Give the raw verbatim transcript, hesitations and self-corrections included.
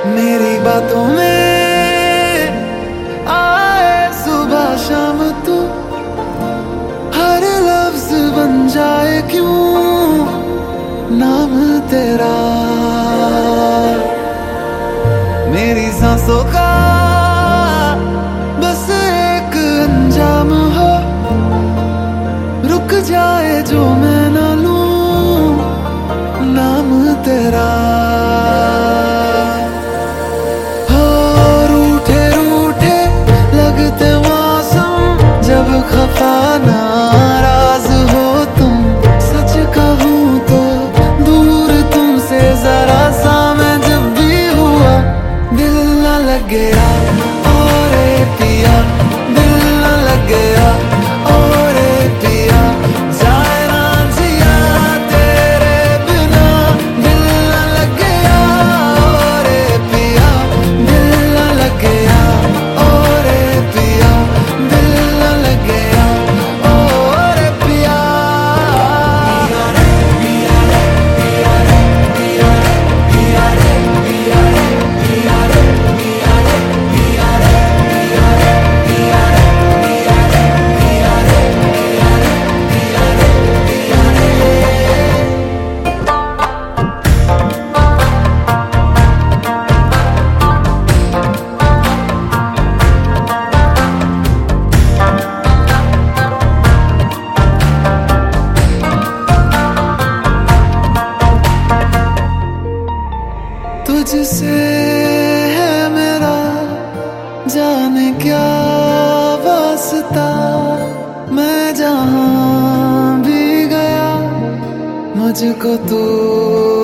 मेरी बातों में आए सुबह शाम तू, हर लफ्ज बन जाए क्यों नाम तेरा। मेरी सांसों का बस एक अंजाम हो, रुक जाए जो मैं ना लूं नाम तेरा। हो रूठे रूठे लगते मौसम जब खफा नाराज हो तुम, सच कहूं तो दूर तुमसे जरा सा मैं जब भी हुआ, दिल न लग गया और पिया, दिल न लग गया और पिया, जाए ना जिया तेरे बिना, दिल न लग गया और पिया, दिल न लग गया और पिया, दिल न लग गया और पिया। पिया रे पिया रे पिया रे पिया रे पिया रे पिया रे पिया रे पिया रे पिया रे पिया रे पिया रे पिया रे पिया रे पिया रे पिया रे तुझसे है मेरा जाने क्या वास्ता, मैं जहां भी गया मुझको तू